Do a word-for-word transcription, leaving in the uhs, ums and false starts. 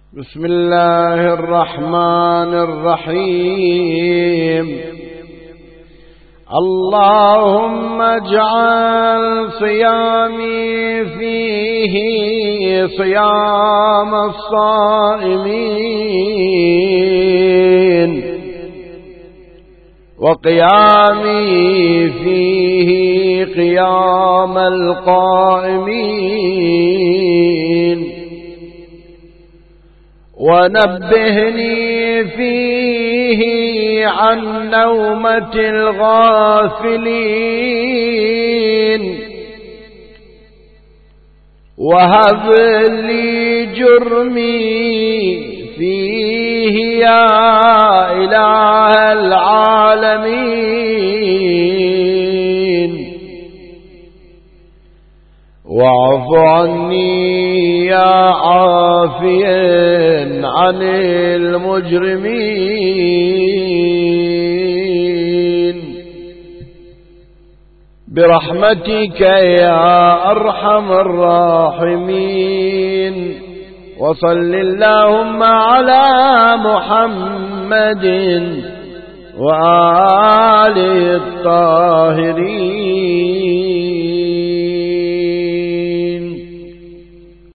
بسم الله الرحمن الرحيم. اللهم اجعل صيامي فيه صيام الصائمين، وقيامي فيه قيام القائمين، ونبهني فيه عن نومة الغافلين، وهب لي جرمي فيه يا إله العالمين، واعف عني يا عافيا عن المجرمين، برحمتك يا أرحم الراحمين. وصل اللهم على محمد وآل الطاهرين.